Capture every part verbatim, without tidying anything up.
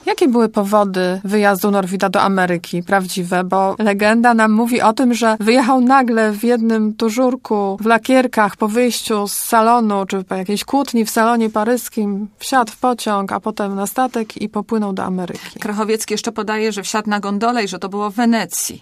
Jakie były powody wyjazdu Norwida do Ameryki prawdziwe? Bo legenda nam mówi o tym, że wyjechał nagle w jednym tużurku, w lakierkach po wyjściu z salonu, czy po jakiejś kłótni w salonie paryskim, wsiadł w pociąg, a potem na statek i popłynął do Ameryki. Krachowiecki jeszcze podaje, że wsiadł na gondolę i że to było w Wenecji.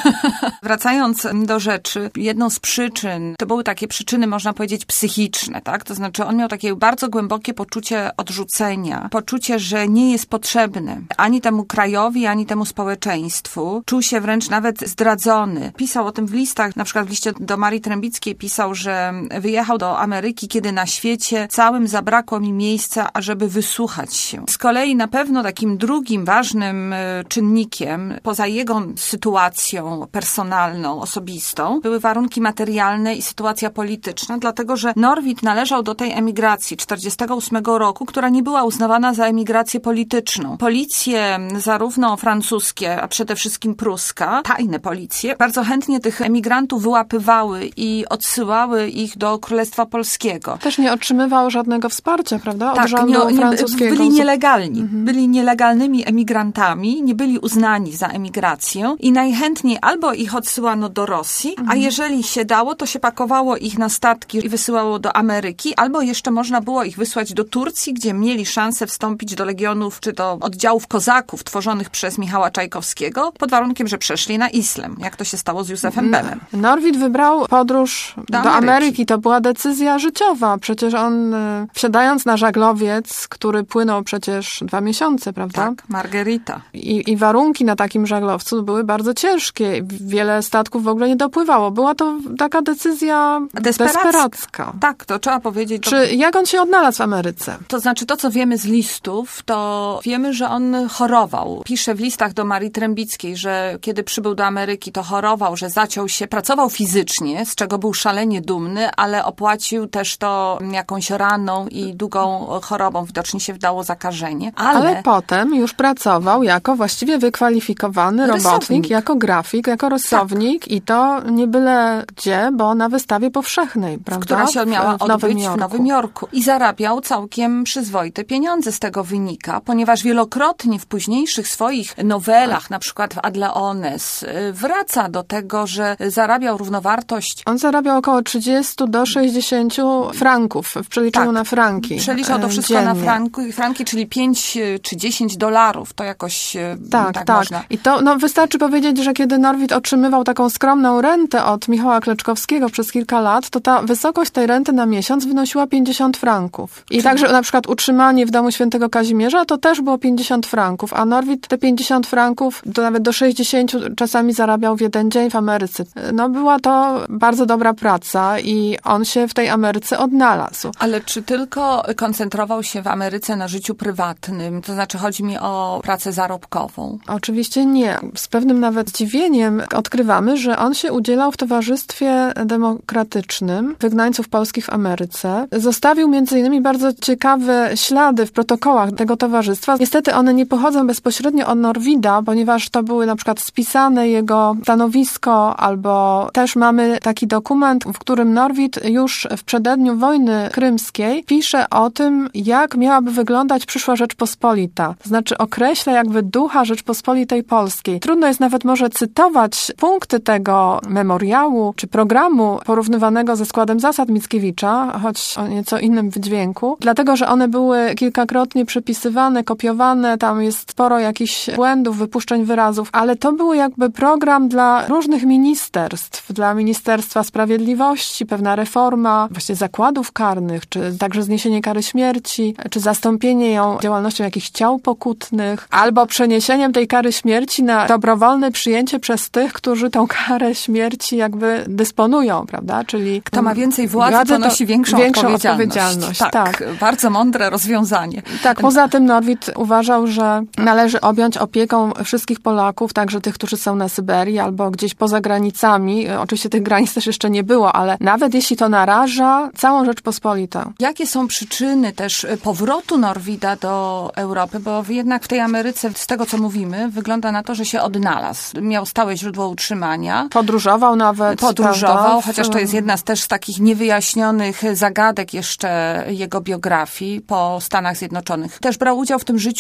Wracając do rzeczy, jedną z przyczyn, to były takie przyczyny, można powiedzieć, psychiczne, tak? To znaczy on miał takie bardzo głębokie poczucie odrzucenia, poczucie, że nie jest potrzebny ani temu krajowi, ani temu społeczeństwu. Czuł się wręcz nawet zdradzony. Pisał o tym w listach, na przykład w liście do Marii Trębickiej pisał, że wyjechał do Ameryki, kiedy na świecie całym zabrakło mi miejsca, ażeby wysłuchać się. Z kolei na pewno takim drugim ważnym czynnikiem, poza jego sytuacją personalną, osobistą, były warunki materialne i sytuacja polityczna, dlatego że Norwid należał do tej emigracji czterdziestego ósmego roku, która nie była uznawana za emigrację polityczną. Policje, zarówno francuskie, a przede wszystkim pruska, tajne policje, bardzo chętnie tych emigrantów wyłapywały i odsyłały ich do Królestwa Polskiego. Też nie otrzymywał żadnego wsparcia, prawda? Od tak, rządu nie, francuskiego. Byli nielegalni. Mhm. Byli nielegalnymi emigrantami, nie byli uznani za emigrację i najchętniej albo ich odsyłano do Rosji, mhm. a jeżeli się dało, to się pakowało ich na statki i wysyłało do Ameryki, albo jeszcze można było ich wysłać do Turcji, gdzie mieli szansę wstąpić do legionów, czy do oddziałów kozaków tworzonych przez Michała Czajkowskiego, pod warunkiem, że przeszli na islam, jak to się stało z Józefem Bemem. Norwid wybrał podróż do, do Ameryki. Ameryki. To była decyzja życiowa. Przecież on, wsiadając na żaglowiec, który płynął przecież dwa miesiące, prawda? Tak, Margarita. I, I warunki na takim żaglowcu były bardzo ciężkie. Wiele statków w ogóle nie dopływało. Była to taka decyzja desperacka. desperacka. Tak, to trzeba powiedzieć. Czy to... jak on się odnalazł w Ameryce? To znaczy to, co wiemy z listów, to wiemy, że on chorował. Pisze w listach do Marii Trębickiej, że kiedy przybył do Ameryki, to chorował, że zaciął się, pracował fizycznie, z czego był szalenie dumny, ale opłacił też to jakąś raną i długą chorobą. Widocznie się wdało zakażenie. Ale, ale potem już pracował jako właściwie wykwalifikowany rysownik. robotnik, jako grafik, jako rysownik tak. i to nie byle gdzie, bo na wystawie powszechnej, prawda? Która się miała w, w odbyć Nowym Jorku. w Nowym Jorku. I zarabiał całkiem przyzwoite pieniądze z tego wynika, ponieważ wielokrotnie w późniejszych swoich nowelach, na przykład w Adleones, wraca do tego, że zarabiał równowartość. On zarabiał około trzydzieści do sześćdziesięciu franków w przeliczeniu tak. na franki. Przeliczał to wszystko dziennie. na franki, franki, czyli pięć czy dziesięć dolarów. To jakoś tak, tak, tak. można. I to no, wystarczy powiedzieć, że kiedy Norwid otrzymywał taką skromną rentę od Michała Kleczkowskiego przez kilka lat, to ta wysokość tej renty na miesiąc wynosiła pięćdziesiąt franków. I czyli... także na przykład utrzymanie w domu świętego Kazimierza to też było pięćdziesiąt franków, a Norwid te pięćdziesiąt franków do, nawet do sześćdziesięciu czasami zarabiał w jeden dzień w Ameryce. No była to bardzo dobra praca i on się w tej Ameryce odnalazł. Ale czy tylko koncentrował się w Ameryce na życiu prywatnym? To znaczy chodzi mi o pracę zarobkową. Oczywiście nie. Z pewnym nawet zdziwieniem odkrywamy, że on się udzielał w Towarzystwie Demokratycznym Wygnańców Polskich w Ameryce. Zostawił między innymi bardzo ciekawe ślady w protokołach tego towarzystwa. Niestety one nie pochodzą bezpośrednio od Norwida, ponieważ to były na przykład spisane jego stanowisko, albo też mamy taki dokument, w którym Norwid już w przededniu wojny krymskiej pisze o tym, jak miałaby wyglądać przyszła Rzeczpospolita. Znaczy określa jakby ducha Rzeczpospolitej Polskiej. Trudno jest nawet może cytować punkty tego memoriału czy programu porównywanego ze składem zasad Mickiewicza, choć o nieco innym wydźwięku, dlatego, że one były kilkakrotnie przepisywane, kopiowane, tam jest sporo jakichś błędów, wypuszczeń wyrazów, ale to był jakby program dla różnych ministerstw, dla Ministerstwa Sprawiedliwości, pewna reforma właśnie zakładów karnych, czy także zniesienie kary śmierci, czy zastąpienie ją działalnością jakichś ciał pokutnych, albo przeniesieniem tej kary śmierci na dobrowolne przyjęcie przez tych, którzy tą karę śmierci jakby dysponują, prawda? Czyli kto ma więcej władzy, ponosi większą, większą odpowiedzialność. odpowiedzialność. Tak, tak, bardzo mądre rozwiązanie. Tak, poza tym Norwid uważał, że należy objąć opieką wszystkich Polaków, także tych, którzy są na Syberii albo gdzieś poza granicami. Oczywiście tych granic też jeszcze nie było, ale nawet jeśli to naraża całą Rzeczpospolitą. Jakie są przyczyny też powrotu Norwida do Europy? Bo jednak w tej Ameryce, z tego co mówimy, wygląda na to, że się odnalazł. Miał stałe źródło utrzymania. Podróżował nawet. Podróżował, prawda? chociaż to jest jedna z też z takich niewyjaśnionych zagadek jeszcze jego biografii po Stanach Zjednoczonych. Też brał udział w tym życiu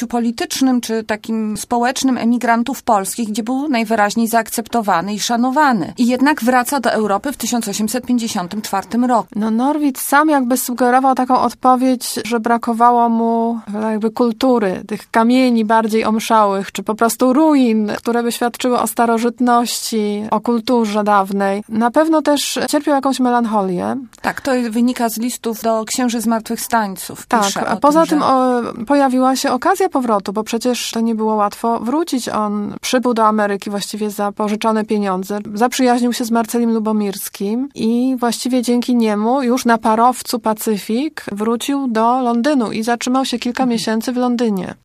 politycznym czy takim społecznym emigrantów polskich, gdzie był najwyraźniej zaakceptowany i szanowany. I jednak wraca do Europy w tysiąc osiemset pięćdziesiątym czwartym roku. No Norwid sam jakby sugerował taką odpowiedź, że brakowało mu jakby kultury, tych kamieni bardziej omszałych, czy po prostu ruin, które by świadczyły o starożytności, o kulturze dawnej. Na pewno też cierpiał jakąś melancholię. Tak, to wynika z listów do księży zmartwychwstańców. Tak, a poza tym, tym o, pojawiła się okazja powrotu, bo przecież to nie było łatwo wrócić. On przybył do Ameryki właściwie za pożyczone pieniądze, zaprzyjaźnił się z Marcelim Lubomirskim i właściwie dzięki niemu już na parowcu Pacyfik wrócił do Londynu i zatrzymał się kilka miesięcy w Londynie.